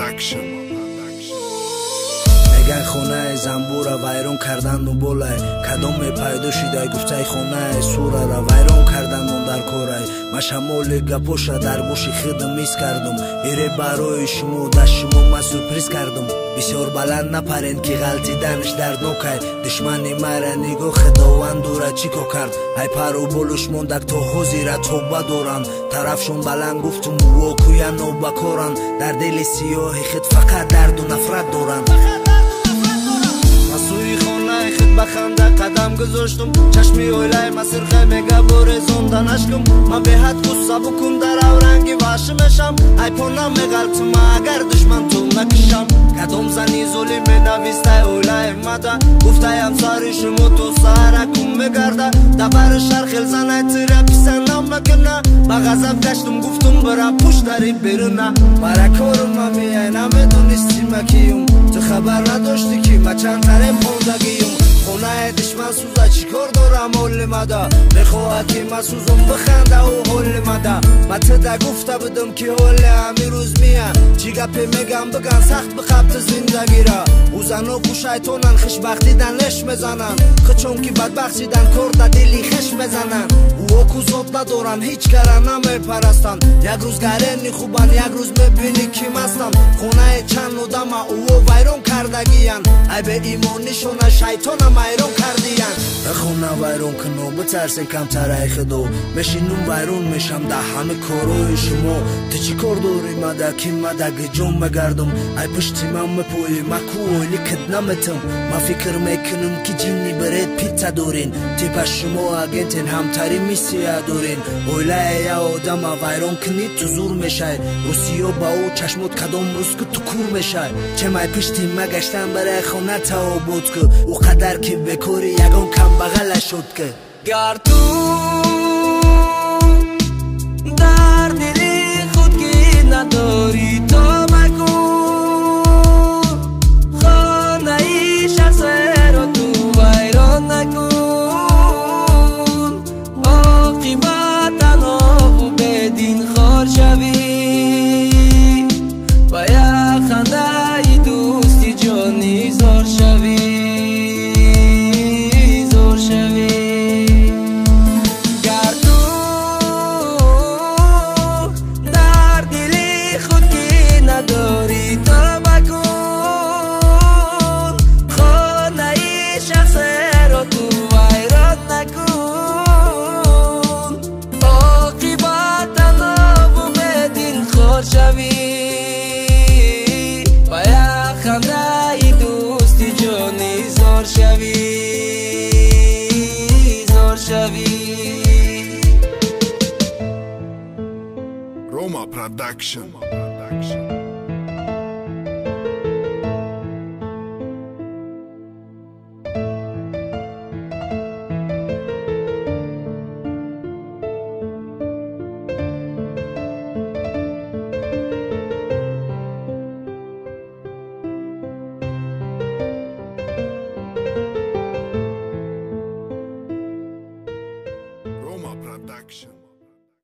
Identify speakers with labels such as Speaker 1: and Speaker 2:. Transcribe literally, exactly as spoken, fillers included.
Speaker 1: Production.
Speaker 2: меган хонаи замбура вайрон карданду болай кадоме пайдо шидай гуфтаи хонаи сурара вайрон карданон дар корай ма шамоли гапоша дар гӯши хидм мис кардум ире барои шумо даст шумо ма сюрприз кардум бисёр баланд напарен ки ғалтиданаш дарднокай душмани мара нигоҳ худовандура чӣ ко кард ай пару болуш мондак то ҳозира тоба доранд тарафшон баланд гуфтум вокӯя нобакоранд дар дили сиёҳи хид фақат дарду нафрат доранд ба ханда қадам гузоштум чашми оилаи масирхай мега борезондан ашкум ма беҳад ғусса букум дар авранги ваҳши мешам ай понам меғалтима агар душман ту накишам кадом зани золим менавистай оилаи мада гуфтай ҳамсари шумо то саҳаракум мегарда дабари шархел занай тира писандам мекуна ба ғазаб гаштум гуфтум бира пуштари беруна баракорuma меай намедонистима киюм ту хабар надошти ки ма чандтаре мондагиюм хонаи душман суза чӣ кор дорам ҳоли мада мехоҳад ки ма сузум биханда ӯ ҳоли мада ма тида гуфта будум ки ҳоли ҳамирӯз мия чӣ гапе мегам биган сахт бихабти зиндагира ӯ заноку шайтонан хишбахтидан леш мезананд хичон ки бадбахт шидан кор да дили хеш мезананд ӯоку зот надоранд ҳеҷ кара намепарастанд як рӯз гарени хубанд як рӯз мебинӣ ки мастанд хонаи чанд одама ӯо вайрон кардагиянд ай беимонишона шайтонам вайрон кардиянд хона вайрон куно битарсен камтараи худо мешинум вайрон мешам да ҳама корои шумо ту чӣ кор дорӣ мада ки мадаги ҷон мегардум ай пушти ман мепоӣ ма ку оили кид наметам ма фикр мекунам ки ҷинни бред питта дорен типа шумо агентен ҳамтари миссия дорен оилаи я одама вайрон кунӣ ту зур мешай рӯсиё ба ӯ чашмот кадом рӯз ку ту кур мешай чемай пушти ма гаштан барои хона тавобот ку ӯ қадар ки бекори ягон камбағала шуд ки
Speaker 3: гар ту дар дили худ ки надорӣ то макун хонаи шахсеро ту вайрон накун оқибат танҳову бедин хор шавӣ ба як хандаи дӯсти ҷонӣ зор шавӣ
Speaker 1: Roma Production. Roma Production.